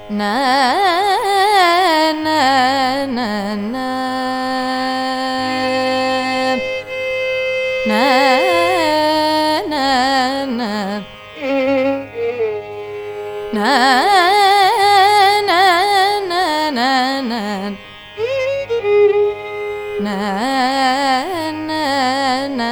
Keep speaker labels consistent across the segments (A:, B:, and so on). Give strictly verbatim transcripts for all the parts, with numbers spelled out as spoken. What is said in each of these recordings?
A: na na na na na na na na na na na na na na na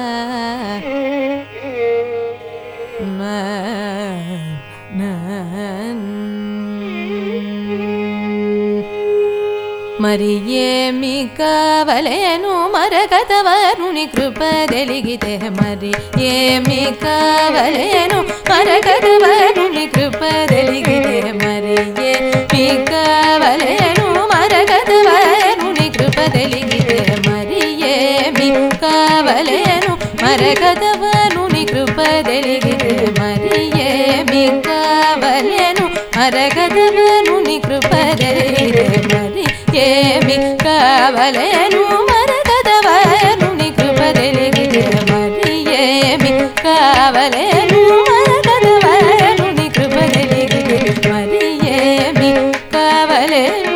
A: మరి ఏమి కావలేను మరకతవరుని కృప తెలిగితే మరి ఏమి కావలేను మరకతవరుని కృప తెలిగితే మరి ఏమి కావలేను మరకతవరుని కృప తెలిగితే మరి ఏమి కావలేను మరకతవరుని కృప తెలిగితే మరి ఏమి కావలేను మరకతవరుని కృప తెలిగితే మరి ఏమి కావలేను మరకతవరుని కృప తెలిగితే మరి ఏమి కావలేను మరకతవరుని కృప తెలిగితే మరి ఏమి కావలేను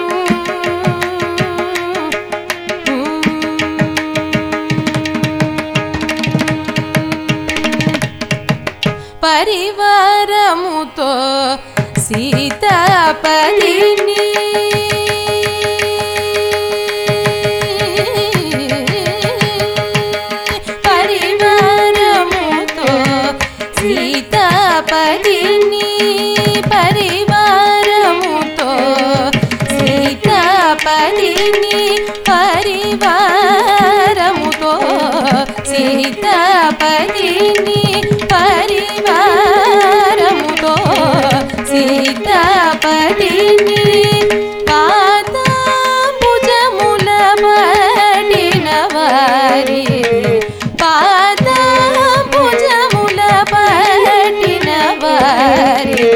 A: పరివారముతో సీతాపతిని పరివారముతో సీతాపతిని పరివారముతో సీతాపతిని పరివారముతో సీతాపతిని పరివారముతో సీతాపతిని పాదాంబుజముల పట్టిన వారి పాదాంబుజముల పట్టిన వారి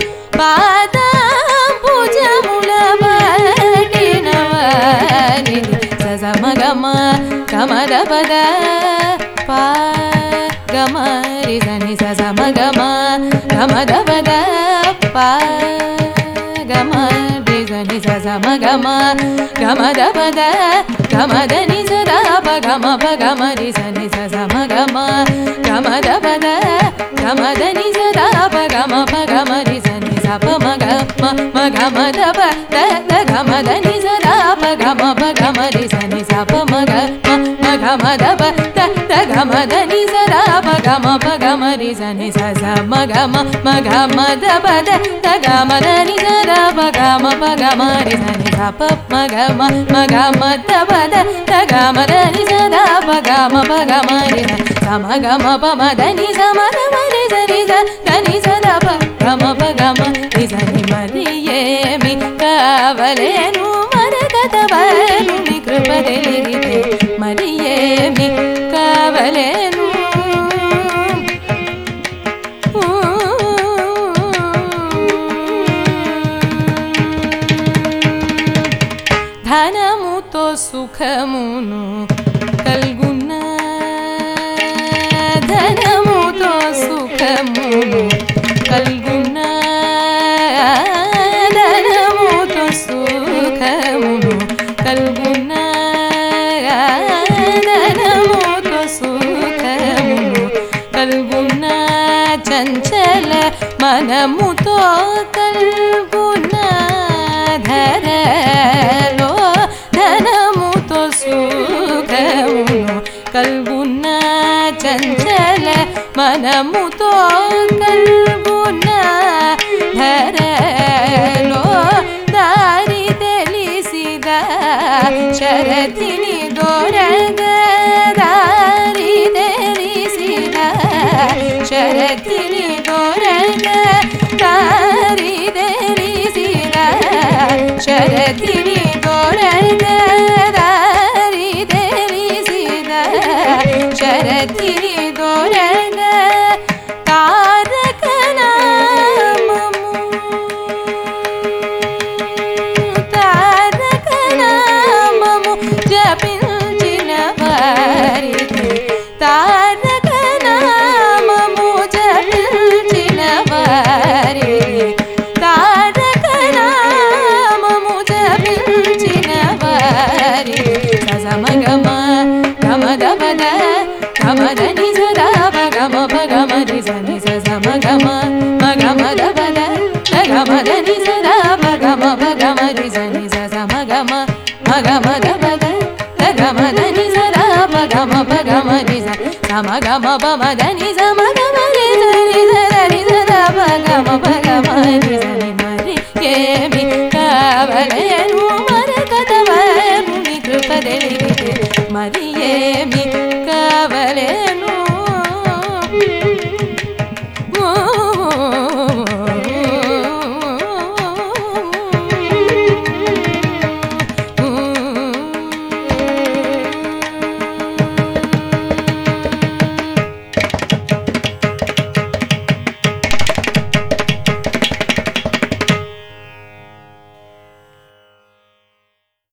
A: పాదాంబుజముల పట్టిన వారి సజమగమ కమరపద పా గమరి దని సజమగమ గమదపద పా గమరి దని సజమగమ గమదపద గమదని సదాప గమ పగమరి సని సజమగమ గమదపద గమదని సదాప గమ పగమరి సని సప మగ మగమదప గమదని సదాప గమ పగమరి సని సప మగ మగమదప గమదని సదాప గమ పగమరి సని సజ మగమ మగమదపద గమదని సదాప గమ పగమరి సని సప మగమ మగమదపద గమదని సదాప గమ పగమరి సమగమ పమదని సమగమరి సని సని సదాప గమ పగమ సని మరి ఏమి కావలేను మరకతవరుని కృప తెలిగితే మరి ఏమి కావలేను ధనముతో సుఖమును కల్గున్న ధనముతో సుఖమును కల్గున్న ధనముతో సుఖమును కల్గున్న ధనముతో సుఖమును కల్గున్న చంచల మనముతో కల్గున్న ధరలో ధనముతో సుఖమును కల్గున్న చంచల మనముతో కల్గున్న ధరలో దారి తెలిసిద శరతిని దొరగ దారి తెలిసిద శరతిని దొరగ దారి తెలిసిద శరతిని దొరగ దారి తెలిసిద శరతిని దొరగ తార గమ మగమ దబద గమ దని సద మగమ మగమ రి సని సమ గమ మగమ దబద గమ దని సద మగమ మగమ రి సమ గమ పమ దని సమ గమ రి సని